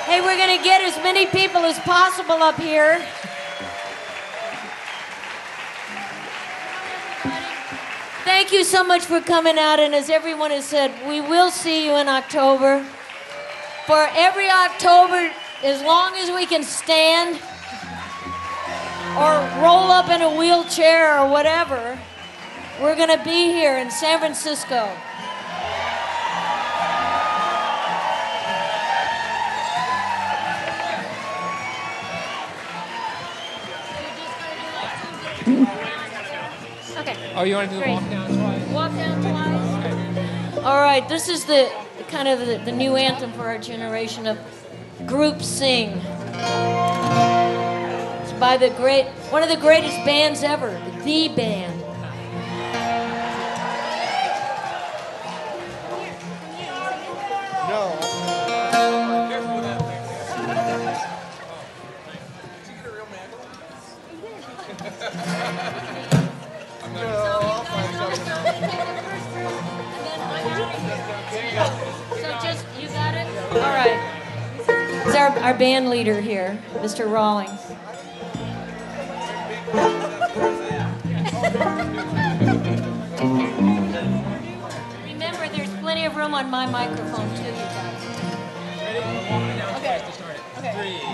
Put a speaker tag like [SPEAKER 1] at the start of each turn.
[SPEAKER 1] Hey, we're going to get as many people as possible up here. Thank you so much for coming out, and as everyone has said, we will see you in October. For every October, as long as we can stand or roll up in a wheelchair or whatever, we're going to be here in San Francisco. Okay.
[SPEAKER 2] Oh, you want to do the walk down twice?
[SPEAKER 1] Walk down twice. Okay. All right, this is the kind of the new anthem for our generation of group sing. It's by one of the greatest bands ever, The Band.
[SPEAKER 3] No.
[SPEAKER 1] So just, you got it? All right. It's our band leader here, Mr. Rawlings. Remember, there's plenty of room on my microphone, too, you guys.
[SPEAKER 2] Ready? We're walking down twice to start it. Okay. 3.